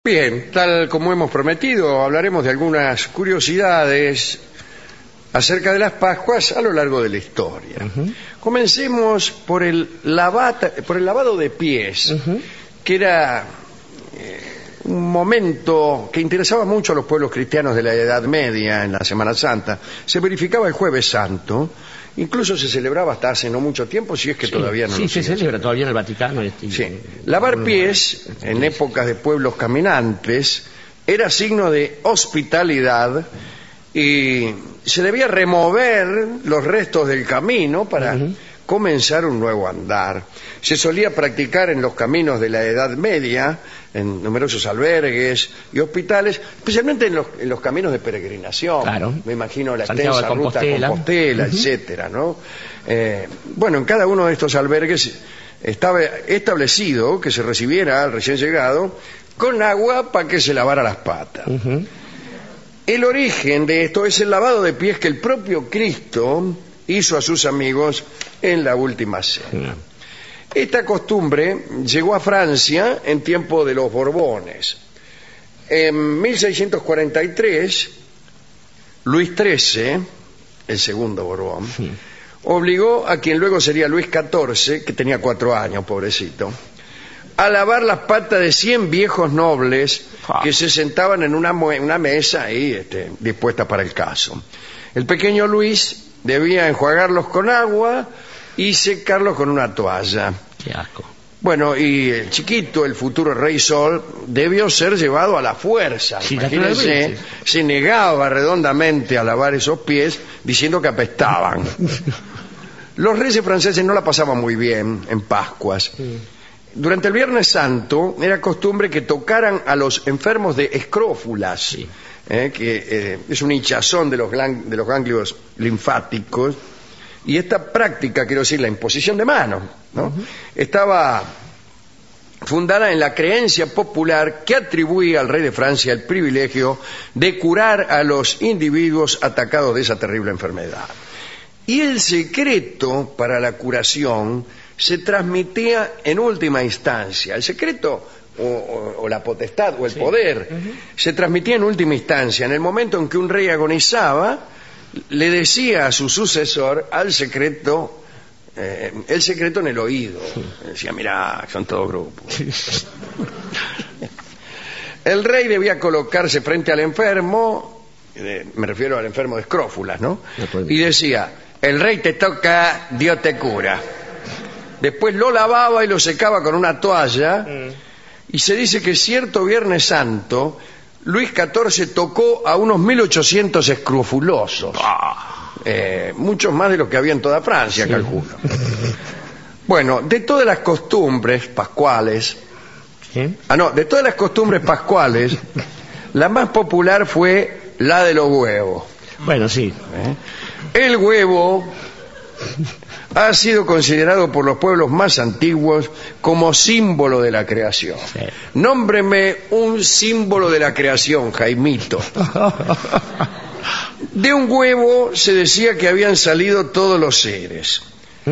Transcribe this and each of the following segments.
Bien, tal como hemos prometido, hablaremos de algunas curiosidades acerca de las Pascuas a lo largo de la historia. Comencemos por el lavado de pies, que era un momento que interesaba mucho a los pueblos cristianos de la Edad Media en la Semana Santa. Se verificaba el Jueves Santo, incluso se celebraba hasta hace no mucho tiempo, si es que todavía no lo se celebra todavía en el Vaticano. Sí. Lavar pies en épocas de pueblos caminantes era signo de hospitalidad y se debía remover los restos del camino para comenzar un nuevo andar. Se solía practicar en los caminos de la Edad Media, en numerosos albergues y hospitales, especialmente en los caminos de peregrinación. Claro. Me imagino la Santiago extensa ruta a Compostela, etcétera, ¿no? Bueno, en cada uno de estos albergues estaba establecido que se recibiera al recién llegado con agua para que se lavara las patas. El origen de esto es el lavado de pies que el propio Cristo hizo a sus amigos en la última cena. Esta costumbre llegó a Francia en tiempo de los Borbones. En 1643, Luis XIII, el segundo Borbón, obligó a quien luego sería Luis XIV, que tenía 4 años, pobrecito, a lavar las patas de 100 viejos nobles que se sentaban en una mesa ahí, dispuesta para el caso. El pequeño Luis debía enjuagarlos con agua y secarlos con una toalla. Qué asco. Bueno, y el chiquito, el futuro rey Sol, debió ser llevado a la fuerza. Sí, imagínense, se negaba redondamente a lavar esos pies diciendo que apestaban. Los reyes franceses no la pasaban muy bien en Pascuas. Durante el Viernes Santo era costumbre que tocaran a los enfermos de escrófulas, que es un hinchazón de los ganglios linfáticos, y esta práctica, quiero decir, la imposición de manos, ¿no? Estaba fundada en la creencia popular que atribuía al rey de Francia el privilegio de curar a los individuos atacados de esa terrible enfermedad. Y el secreto para la curación se transmitía en última instancia. El secreto o la potestad o el poder se transmitía en última instancia. En el momento en que un rey agonizaba, le decía a su sucesor el secreto en el oído. Decía, mirá, son todos grupos. El rey debía colocarse frente al enfermo, me refiero al enfermo de escrófulas, ¿no? Y decía, el rey te toca, Dios te cura. Después lo lavaba y lo secaba con una toalla, y se dice que cierto Viernes Santo Luis XIV tocó a unos 1800 escrofulosos, muchos más de los que había en toda Francia, calculo. Bueno, de todas las costumbres pascuales, la más popular fue la de los huevos. Bueno, sí. El huevo ha sido considerado por los pueblos más antiguos como símbolo de la creación. Nómbreme un símbolo de la creación, Jaimito. De un huevo se decía que habían salido todos los seres.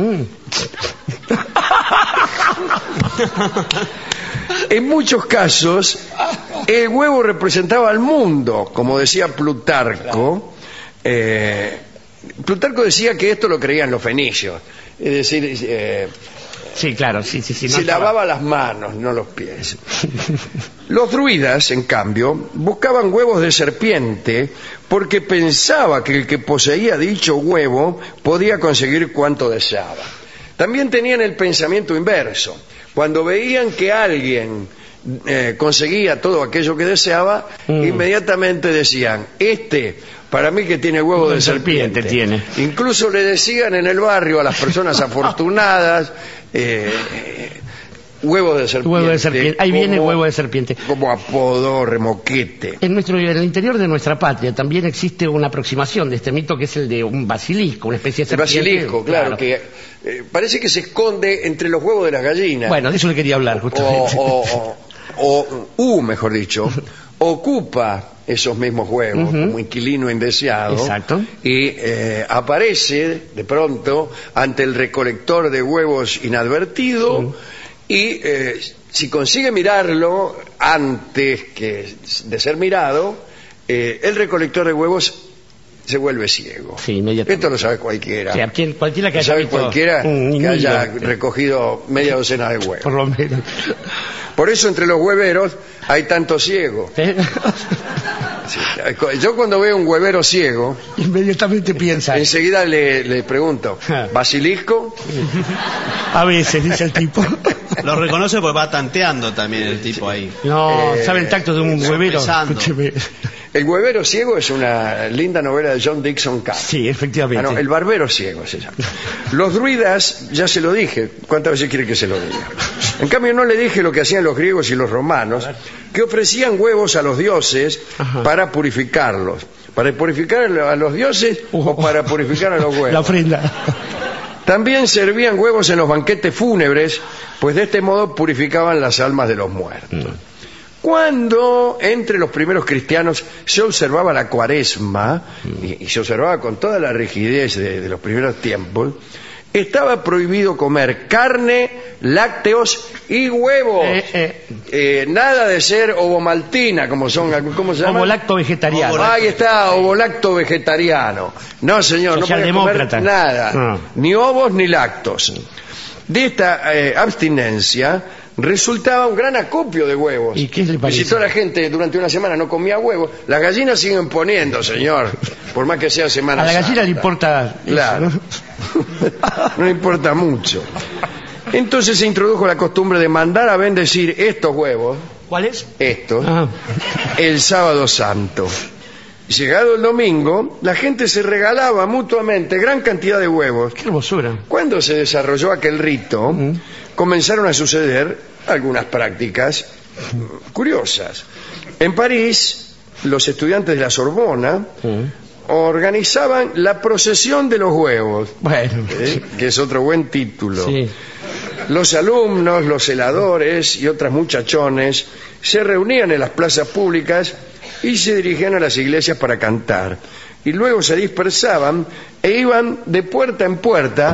En muchos casos, el huevo representaba al mundo, como decía Plutarco. Plutarco decía que esto lo creían los fenicios, es decir, sí, claro, sí, se lavaba las manos, no los pies. Los druidas, en cambio, buscaban huevos de serpiente porque pensaba que el que poseía dicho huevo podía conseguir cuanto deseaba. También tenían el pensamiento inverso. Cuando veían que alguien conseguía todo aquello que deseaba, inmediatamente decían, para mí que tiene huevo de serpiente. Tiene. Incluso le decían en el barrio a las personas afortunadas, huevo de serpiente. Huevo de serpiente. Ahí viene huevo de serpiente. Como apodo, remoquete. En el interior de nuestra patria también existe una aproximación de este mito, que es el de un basilisco, una especie de serpiente. El basilisco, claro, que parece que se esconde entre los huevos de las gallinas. Bueno, de eso le quería hablar justamente. Mejor dicho, ocupa esos mismos huevos como inquilino indeseado. Exacto. Y aparece de pronto ante el recolector de huevos inadvertido Y si consigue mirarlo antes de ser mirado, el recolector de huevos se vuelve ciego. Sí, inmediatamente. Esto lo sabe cualquiera. Sí, cualquiera que Lo haya sabe visto cualquiera un que haya niño. recogido media docena de huevos. Por lo menos. Por eso entre los hueveros hay tantos ciegos. ¿Eh? Sí, yo cuando veo un huevero ciego, Inmediatamente piensa. enseguida le pregunto, ¿basilisco? A veces, dice el tipo. Lo reconoce porque va tanteando también el tipo ahí. No, ¿sabe el tacto de un huevero? sopesando. Escúcheme. El huevero ciego es una linda novela de John Dixon Carr. Sí, efectivamente. Ah, no, el barbero ciego se llama. Los druidas, ya se lo dije, ¿cuántas veces quiere que se lo diga? En cambio no le dije lo que hacían los griegos y los romanos, que ofrecían huevos a los dioses para purificarlos. ¿Para purificar a los dioses o para purificar a los huevos? La ofrenda. También servían huevos en los banquetes fúnebres, pues de este modo purificaban las almas de los muertos. Cuando entre los primeros cristianos se observaba la cuaresma, y se observaba con toda la rigidez de los primeros tiempos, estaba prohibido comer carne, lácteos y huevos. Nada de ser ovomaltina, como son, ¿cómo se llama? Ovolacto vegetariano. Ahí está, ovolacto vegetariano. No, señor, no podía comer Socialdemócrata. nada, No. ni ovos ni lactos. De esta abstinencia resultaba un gran acopio de huevos. ¿Y qué le parece? Y si toda la gente durante una semana no comía huevos, las gallinas siguen poniendo, señor, por más que sea Semana A la gallina Santa. le importa. Claro. Eso, No le importa mucho. Entonces se introdujo la costumbre de mandar a bendecir estos huevos, ¿Cuál es? estos, Ah, el sábado santo. Llegado el domingo, la gente se regalaba mutuamente gran cantidad de huevos. qué hermosura. Cuando se desarrolló aquel rito, comenzaron a suceder algunas prácticas curiosas. En París, los estudiantes de la Sorbona organizaban la procesión de los huevos, Bueno. que es otro buen título. Sí. Los alumnos, los celadores y otras muchachones se reunían en las plazas públicas y se dirigían a las iglesias para cantar. Y luego se dispersaban e iban de puerta en puerta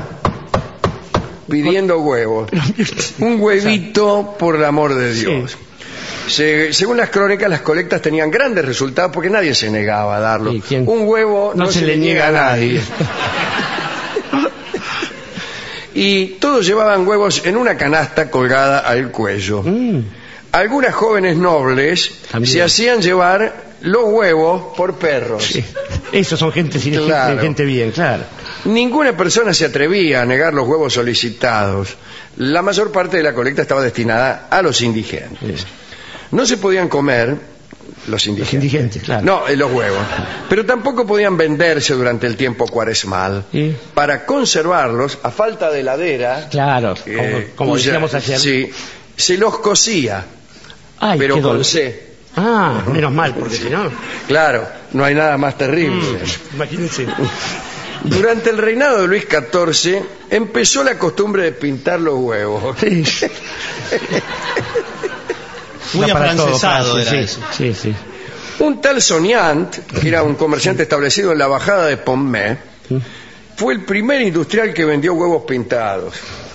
pidiendo huevos. Un huevito por el amor de Dios. Según las crónicas, las colectas tenían grandes resultados porque nadie se negaba a darlo. ¿Y quién? Un huevo no se le niega a nadie. Y todos llevaban huevos en una canasta colgada al cuello. Algunas jóvenes nobles También. se hacían llevar los huevos por perros. Sí. Esos son gente sin Claro. gente bien, claro. Ninguna persona se atrevía a negar los huevos solicitados. La mayor parte de la colecta estaba destinada a los indigentes. No se podían comer los indigentes. Los indigentes, claro. No, los huevos. Pero tampoco podían venderse durante el tiempo cuaresmal. ¿Y? Para conservarlos, a falta de heladera, Claro, como cuya- decíamos ayer. sí, se los cocía, Ay, pero qué con dolor. C. Ah, menos mal, porque si no. Claro, no hay nada más terrible. Imagínense. Durante el reinado de Luis XIV empezó la costumbre de pintar los huevos. Sí. Muy Da para todo, afrancesado Francia, era sí, eso. Sí, sí. Un tal Soniant, que era un comerciante establecido en la bajada de Pommé, fue el primer industrial que vendió huevos pintados.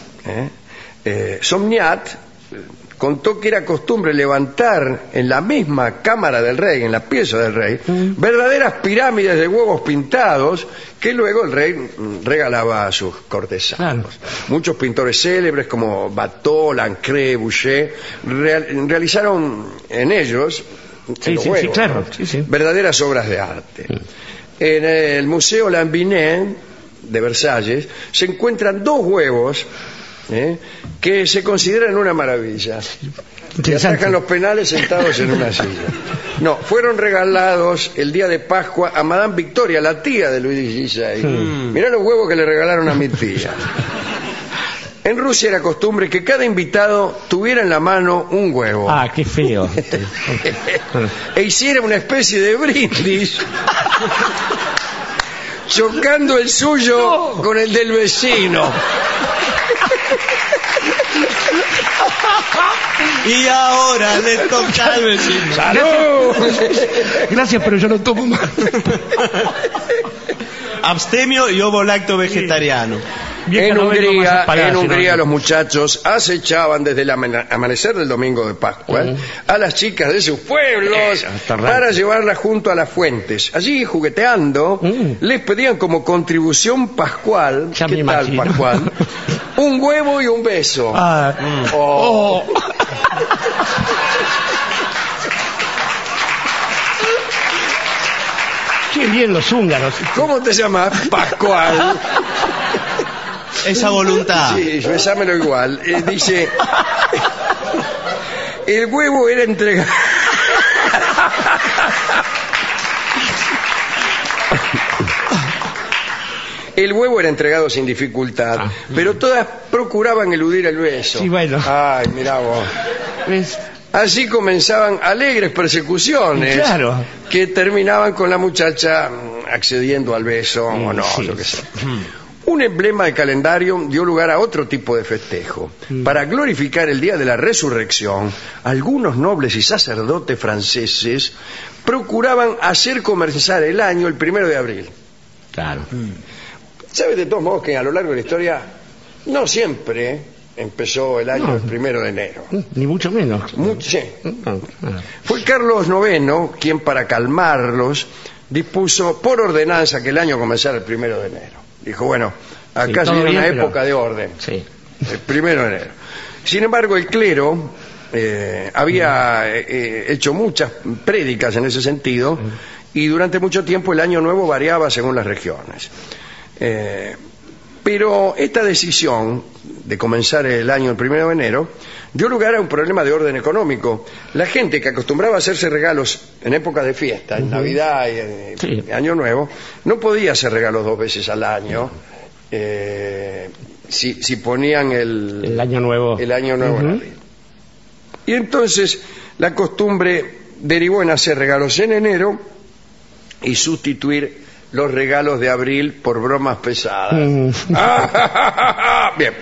Somniat contó que era costumbre levantar en la misma cámara del rey, en la pieza del rey, verdaderas pirámides de huevos pintados que luego el rey regalaba a sus cortesanos. Claro. Muchos pintores célebres como Watteau, Lancret, Boucher realizaron en ellos Sí, los sí, huevos, sí, claro, ¿no? sí, sí. Verdaderas obras de arte. En el Museo Lambinet de Versalles se encuentran dos huevos que se consideran una maravilla. Que Interesante. atacan los penales sentados en una silla. No, fueron regalados el día de Pascua a Madame Victoria, la tía de Luis XVI. Mirá los huevos que le regalaron a mi tía. En Rusia era costumbre que cada invitado tuviera en la mano un huevo Ah, qué feo. e hiciera una especie de brindis chocando el suyo con el del vecino. Y ahora le toca al vecino. ¡Salud! Gracias, pero yo no tomo más. abstemio y ovo lacto vegetariano. Vieja, no vengo más a pagar, En si Hungría no- los muchachos acechaban desde el amanecer del domingo de Pascua a las chicas de sus pueblos hasta rato. para llevarlas junto a las fuentes. Allí, jugueteando, les pedían como contribución pascual, Ya ¿qué me tal imagino. pascual? Un huevo y un beso. Ah, Oh. qué bien los húngaros. ¿Cómo te llamas? Pascual. Esa voluntad. Sí, besámelo igual. Dice, el huevo era entregado. El huevo era entregado sin dificultad, pero todas procuraban eludir el beso. Sí, bueno. Ay, mirá vos. ¿Ves? Así comenzaban alegres persecuciones Claro. que terminaban con la muchacha accediendo al beso o no, sí. yo qué sé. Un emblema de calendario dio lugar a otro tipo de festejo. Para glorificar el día de la resurrección, algunos nobles y sacerdotes franceses procuraban hacer comenzar el año el 1 de abril. Claro. ¿Sabes de todos modos que a lo largo de la historia no siempre empezó el año No. el 1 de enero? Ni mucho menos. Sí. No, nada. Fue Carlos IX quien, para calmarlos, dispuso por ordenanza que el año comenzara el 1 de enero. Dijo, bueno, acá Sí, se todo viene una bien, pero- época de orden, Sí. el 1 de enero. Sin embargo, el clero había hecho muchas prédicas en ese sentido y durante mucho tiempo el año nuevo variaba según las regiones. Pero esta decisión de comenzar el año el 1 de enero dio lugar a un problema de orden económico. La gente que acostumbraba a hacerse regalos en épocas de fiesta, en Navidad y en Sí. Año Nuevo, no podía hacer regalos 2 veces al año si ponían El año nuevo. el año nuevo en abril. Y entonces la costumbre derivó en hacer regalos en enero y sustituir los regalos de abril por bromas pesadas. Bien.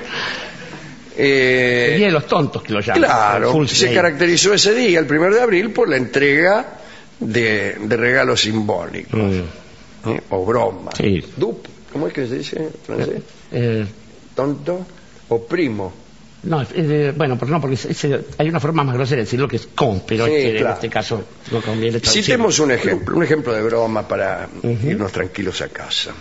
El día de los tontos que lo llaman. Claro, Full se Day. caracterizó ese día, el 1 de abril, por la entrega de regalos simbólicos o bromas. Sí. Dupe, ¿cómo es que se dice en francés? Eh, ¿Tonto o primo? no, bueno, pero no, porque hay una forma más grosera de decirlo que es con, pero Sí, en claro. este caso no conviene traducirlo. Citemos un ejemplo de broma para irnos tranquilos a casa.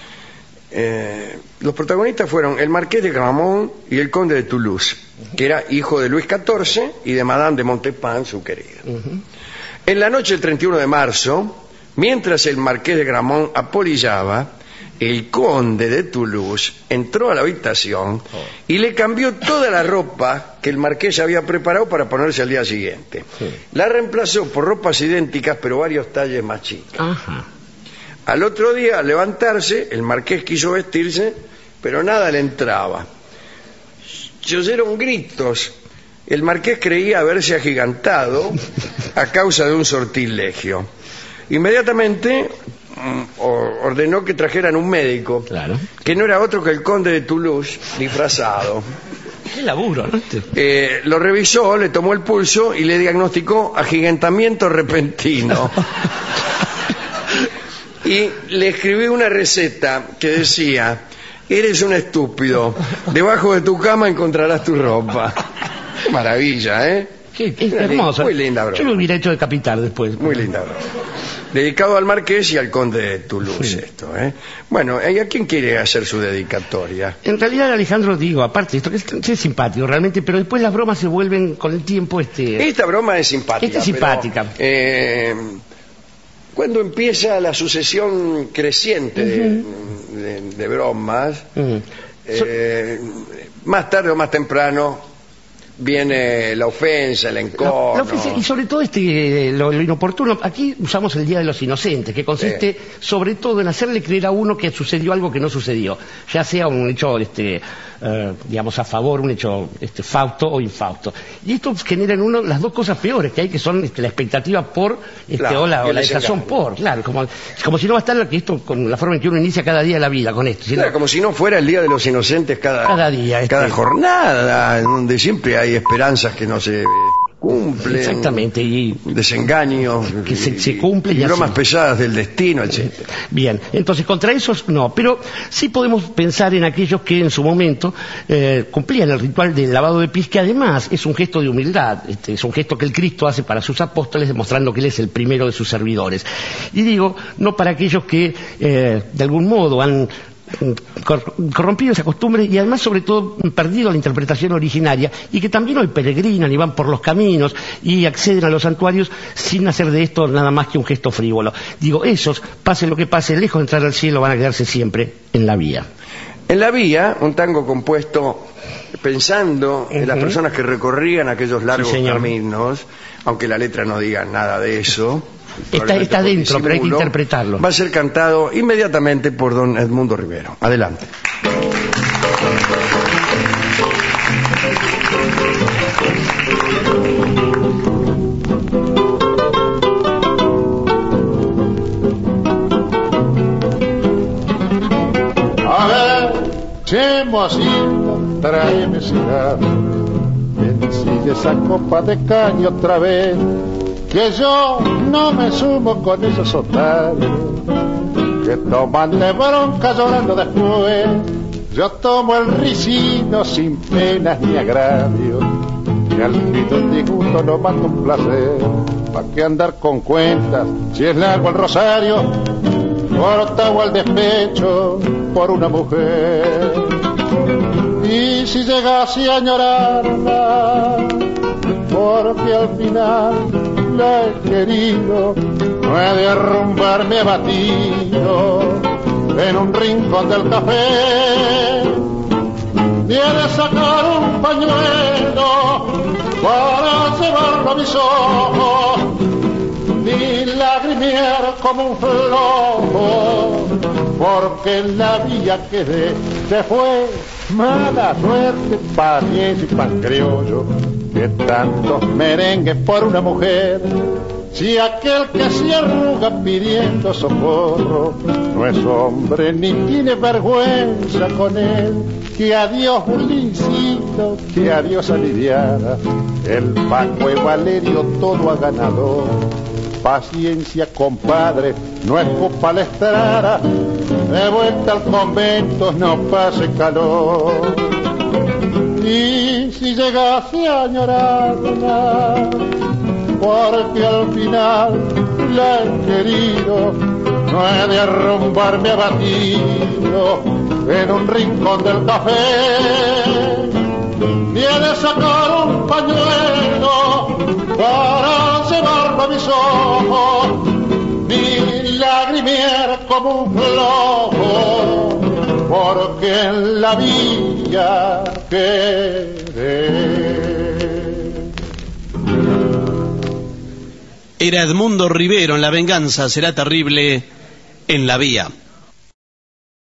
Los protagonistas fueron el marqués de Gramont y el conde de Toulouse, que era hijo de Luis XIV y de Madame de Montespan, su querida. En la noche del 31 de marzo, mientras el marqués de Gramont apolillaba, el conde de Toulouse entró a la habitación y le cambió toda la ropa que el marqués había preparado para ponerse al día siguiente. La reemplazó por ropas idénticas, pero varios talles más chicas. Ajá. Al otro día, al levantarse, el marqués quiso vestirse, pero nada le entraba. Se oyeron gritos. El marqués creía haberse agigantado a causa de un sortilegio. Inmediatamente ordenó que trajeran un médico, Claro. que no era otro que el conde de Toulouse, disfrazado. Qué laburo, ¿no? Lo revisó, le tomó el pulso y le diagnosticó agigantamiento repentino. Y le escribí una receta que decía: eres un estúpido, debajo de tu cama encontrarás tu ropa. Qué maravilla, ¿eh? Qué hermoso. Muy linda broma. Yo lo hubiera hecho decapitar después. Muy linda broma. Dedicado al marqués y al conde de Toulouse, esto, ¿eh? Bueno, ¿y a quién quiere hacer su dedicatoria? En realidad, Alejandro, digo, aparte de esto, que es simpático realmente, pero después las bromas se vuelven con el tiempo Esta broma es simpática. Esta es simpática. Pero, cuando empieza la sucesión creciente de bromas, más tarde o más temprano viene la ofensa, el encono. La ofensa, y sobre todo lo inoportuno. Aquí usamos el Día de los Inocentes, que consiste sobre todo en hacerle creer a uno que sucedió algo que no sucedió, ya sea un hecho digamos a favor, un hecho fausto o infausto. Y esto genera en uno las dos cosas peores que hay, que son la expectativa por Claro, o la y el desazón desengaño. por, claro, como si no bastara que esto con la forma en que uno inicia cada día de la vida con esto, sino Claro, como si no fuera el Día de los Inocentes cada día, cada jornada, donde siempre hay esperanzas que no se cumplen. Exactamente, y desengaños que se cumplen y y bromas así. pesadas del destino, etc. Bien, entonces contra esos no, pero sí podemos pensar en aquellos que en su momento cumplían el ritual del lavado de pies, que además es un gesto de humildad, es un gesto que el Cristo hace para sus apóstoles, demostrando que Él es el primero de sus servidores. Y digo, no para aquellos que de algún modo han corrompido esa costumbre y además sobre todo perdido la interpretación originaria, y que también hoy peregrinan y van por los caminos y acceden a los santuarios sin hacer de esto nada más que un gesto frívolo. Digo, esos, pase lo que pase, lejos de entrar al cielo, van a quedarse siempre en la vía. En la vía, un tango compuesto pensando en las personas que recorrían aquellos largos caminos, aunque la letra no diga nada de eso. Está dentro, pero hay que interpretarlo. Va a ser cantado inmediatamente por don Edmundo Rivero. Adelante. A ver, chemosito, tráeme cigarro, ensille esa copa de caña otra vez, que yo no me sumo con esos otarios que toman de bronca llorando después. Yo tomo el ricino sin penas ni agravios, que al fin un disgusto no mata un placer. ¿Pa' qué andar con cuentas si es largo el rosario? Cortado al despecho por una mujer. Y si llegase a añorarla, porque al final la he querido, no he de arrumbarme abatido en un rincón del café, ni he de sacar un pañuelo para llevarlo a mis ojos, ni lagrimiar como un flojo, porque en la vía que se fue mala suerte, paciencia y pan criollo, que tantos merengues por una mujer. Si aquel que se arruga pidiendo socorro no es hombre ni tiene vergüenza con él, que adiós Ulicito, que adiós Aliviana, el Paco y Valerio todo ha ganado. Paciencia, compadre, no es culpa la estrada, de vuelta al convento no pase calor. Y si llegase a añorarla, porque al final la he querido, no he de arrumbarme abatido en un rincón del café, ni he de sacar un pañuelo para llevarlo a mis ojos, ni lagrimiar como un flojo, porque en la vía quedé. Era Edmundo Rivero en La venganza será terrible en la vía.